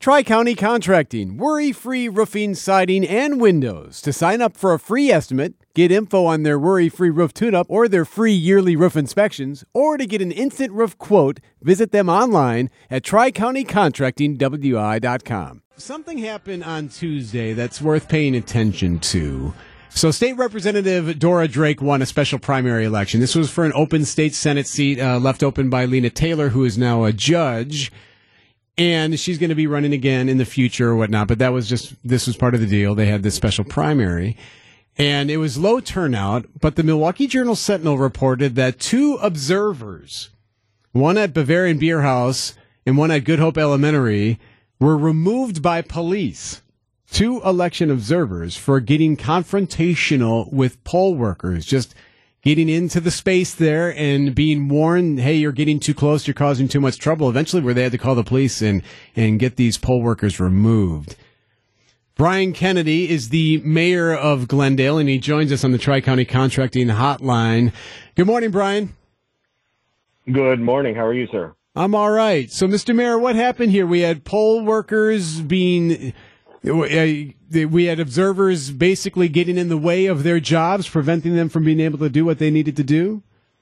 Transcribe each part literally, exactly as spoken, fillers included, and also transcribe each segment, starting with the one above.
Tri-County Contracting, worry-free roofing, siding, and windows. To sign up for a free estimate, get info on their worry-free roof tune-up or their free yearly roof inspections, or to get an instant roof quote, visit them online at tri county contracting w i dot com. Something happened on Tuesday that's worth paying attention to. So State Representative Dora Drake won a special primary election. This was for an open state Senate seat uh, left open by Lena Taylor, who is now a judge. And she's going to be running again in the future or whatnot. But that was just, this was part of the deal. They had this special primary. And it was low turnout. But the Milwaukee Journal-Sentinel reported that two observers, one at Bavarian Beer House and one at Good Hope Elementary, were removed by police. Two election observers for getting confrontational with poll workers, just getting into the space there and being warned, hey, you're getting too close, you're causing too much trouble. Eventually, where they had to call the police and, and get these poll workers removed. Brian Kennedy is the mayor of Glendale, and he joins us on the Tri-County Contracting Hotline. Good morning, Brian. Good morning. How are you, sir? I'm all right. So, Mister Mayor, what happened here? We had poll workers being... We had observers basically getting in the way of their jobs, preventing them from being able to do what they needed to do?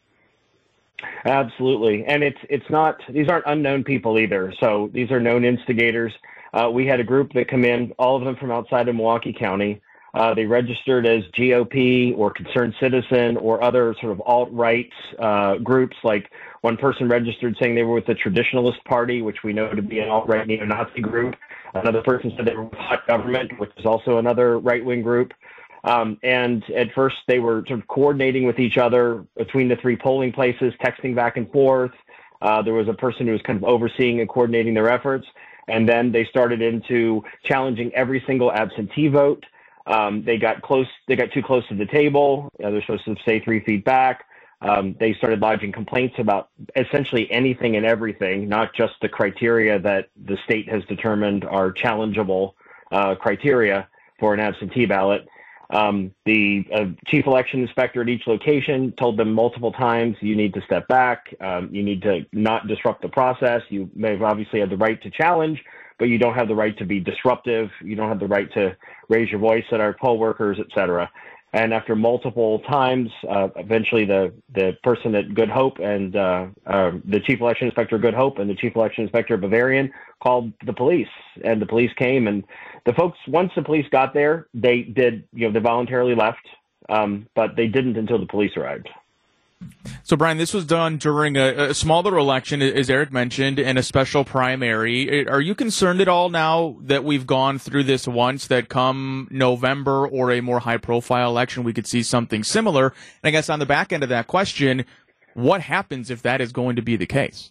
Absolutely. And it's it's not, these aren't unknown people either. So these are known instigators. Uh, we had a group that come in, all of them from outside of Milwaukee County. Uh, they registered as G O P or Concerned Citizen or other sort of alt-right uh, groups. Like one person registered saying they were with the Traditionalist Party, which we know to be an alt-right neo-Nazi group. Another person said they were with Hot Government, which is also another right-wing group. Um, and at first they were sort of coordinating with each other between the three polling places, texting back and forth. Uh, there was a person who was kind of overseeing and coordinating their efforts. And then they started into challenging every single absentee vote. Um, they got close. They got too close to the table. You know, they're supposed to stay three feet back. Um, they started lodging complaints about essentially anything and everything, not just the criteria that the state has determined are challengeable uh, criteria for an absentee ballot. Um, the uh, chief election inspector at each location told them multiple times, you need to step back. Um, you need to not disrupt the process. You may have obviously had the right to challenge, but you don't have the right to be disruptive. You don't have the right to raise your voice at our poll workers, et cetera. And after multiple times, uh, eventually the, the person at Good Hope and uh, uh, the chief election inspector at Good Hope and the chief election inspector at Bavarian called the police, and the police came. And the folks, once the police got there, they did, you know, they voluntarily left, um, but they didn't until the police arrived. So, Brian, this was done during a, a smaller election, as Eric mentioned, and a special primary. Are you concerned at all now that we've gone through this once, that come November or a more high-profile election, we could see something similar? And I guess on the back end of that question, what happens if that is going to be the case?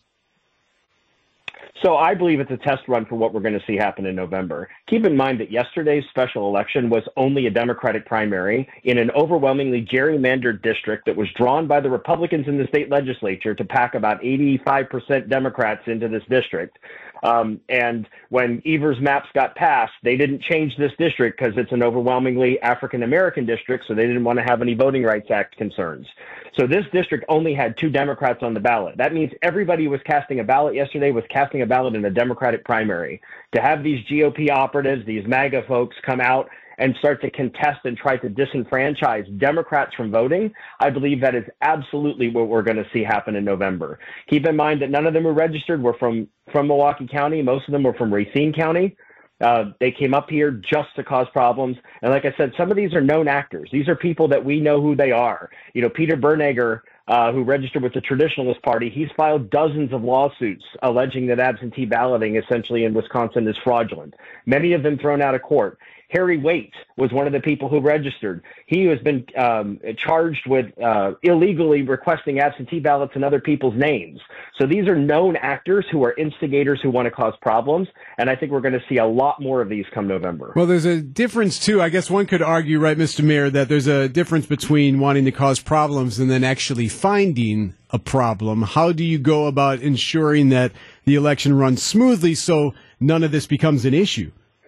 So I believe it's a test run for what we're going to see happen in November. Keep in mind that yesterday's special election was only a Democratic primary in an overwhelmingly gerrymandered district that was drawn by the Republicans in the state legislature to pack about eighty-five percent Democrats into this district. Um, and when Evers maps got passed, they didn't change this district because it's an overwhelmingly African-American district, so they didn't want to have any Voting Rights Act concerns. So this district only had two Democrats on the ballot. That means everybody who was casting a ballot yesterday was casting a ballot in a Democratic primary. To have these G O P operatives, these MAGA folks, come out and start to contest and try to disenfranchise Democrats from voting, I believe that is absolutely what we're going to see happen in November. Keep in mind that none of them who registered were from, from Milwaukee County. Most of them were from Racine County. Uh, they came up here just to cause problems. And like I said, some of these are known actors. These are people that we know who they are. You know, Peter Bernegger, uh, who registered with the Traditionalist Party, he's filed dozens of lawsuits alleging that absentee balloting essentially in Wisconsin is fraudulent. Many of them thrown out of court. Harry Waite was one of the people who registered. He has been um, charged with uh, illegally requesting absentee ballots in other people's names. So these are known actors who are instigators who want to cause problems, and I think we're going to see a lot more of these come November. Well, there's a difference, too. I guess one could argue, right, Mister Mayor, that there's a difference between wanting to cause problems and then actually finding a problem. How do you go about ensuring that the election runs smoothly so none of this becomes an issue?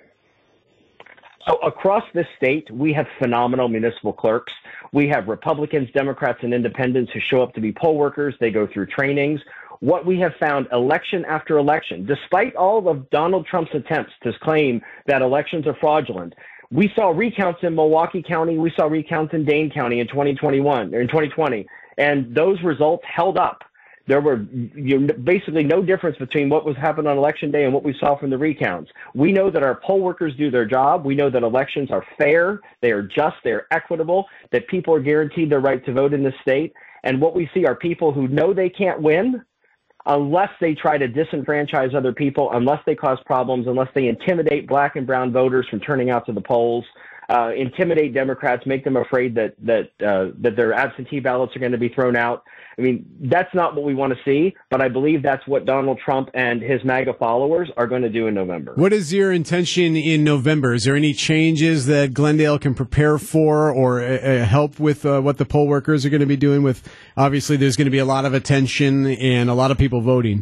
So across this state, we have phenomenal municipal clerks. We have Republicans, Democrats, and independents who show up to be poll workers. They go through trainings. what we have found election after election, despite all of Donald Trump's attempts to claim that elections are fraudulent, we saw recounts in Milwaukee County, we saw recounts in Dane County in twenty twenty-one or in twenty twenty, and those results held up. There were you know, basically no difference between what was happening on Election Day and what we saw from the recounts. We know that our poll workers do their job. We know that elections are fair, they are just, they are equitable, that people are guaranteed their right to vote in this state. And what we see are people who know they can't win unless they try to disenfranchise other people, unless they cause problems, unless they intimidate black and brown voters from turning out to the polls, uh, intimidate Democrats, make them afraid that that uh, that their absentee ballots are going to be thrown out. I mean, that's not what we want to see, but I believe that's what Donald Trump and his MAGA followers are going to do in November. What is your intention in November? Is there any changes that Glendale can prepare for or uh, help with uh, what the poll workers are going to be doing with? Obviously, there's going to be a lot of attention and a lot of people voting.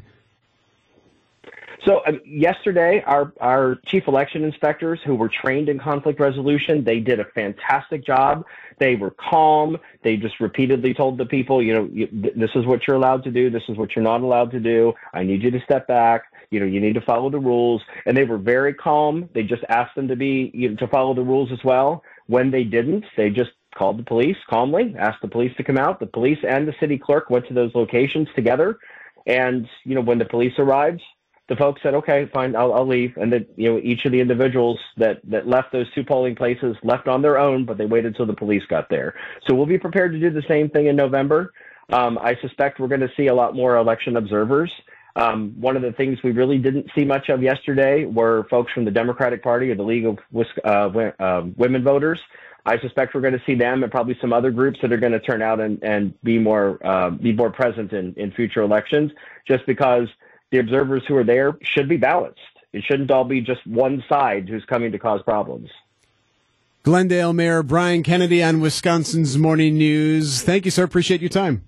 So um, yesterday, our, our chief election inspectors who were trained in conflict resolution, they did a fantastic job. They were calm. They just repeatedly told the people, you know, you, this is what you're allowed to do. This is what you're not allowed to do. I need you to step back. You know, you need to follow the rules. And they were very calm. They just asked them to be, you know, to follow the rules as well. When they didn't, they just called the police calmly, asked the police to come out. The police and the city clerk went to those locations together. And, you know, when the police arrived, the folks said, okay, fine, I'll, I'll leave. And that, you know, each of the individuals that, that left those two polling places left on their own, but they waited till the police got there. So we'll be prepared to do the same thing in November. Um, I suspect we're going to see a lot more election observers. Um, one of the things we really didn't see much of yesterday were folks from the Democratic Party or the League of uh, uh, Women Voters. I suspect we're going to see them and probably some other groups that are going to turn out and, and be more uh, be more present in, in future elections, just because the observers who are there should be balanced. It shouldn't all be just one side who's coming to cause problems. Glendale Mayor Brian Kennedy on Wisconsin's Morning News. Thank you, sir. Appreciate your time.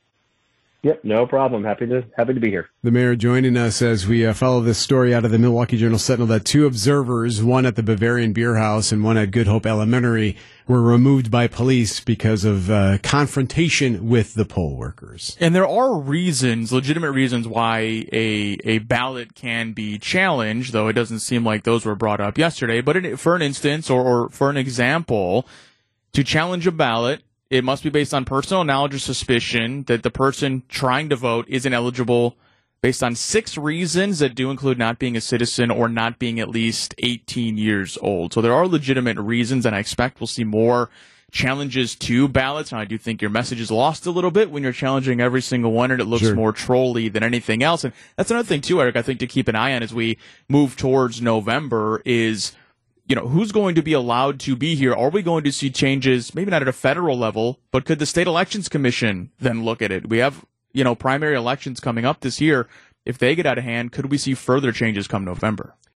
Yep, no problem. Happy to happy to be here. The mayor joining us as we uh, follow this story out of the Milwaukee Journal-Sentinel that two observers, one at the Bavarian Beer House and one at Good Hope Elementary, were removed by police because of uh, confrontation with the poll workers. And there are reasons, legitimate reasons, why a a ballot can be challenged, though it doesn't seem like those were brought up yesterday. But in, for an instance, or, or for an example, to challenge a ballot, it must be based on personal knowledge or suspicion that the person trying to vote isn't eligible based on six reasons that do include not being a citizen or not being at least eighteen years old. So there are legitimate reasons, and I expect we'll see more challenges to ballots. And I do think your message is lost a little bit when you're challenging every single one, and it looks Sure. more trolly than anything else. And that's another thing, too, Eric, I think to keep an eye on as we move towards November is, you know, who's going to be allowed to be here? Are we going to see changes, maybe not at a federal level, but could the State Elections Commission then look at it? We have, you know, primary elections coming up this year. If they get out of hand, could we see further changes come November?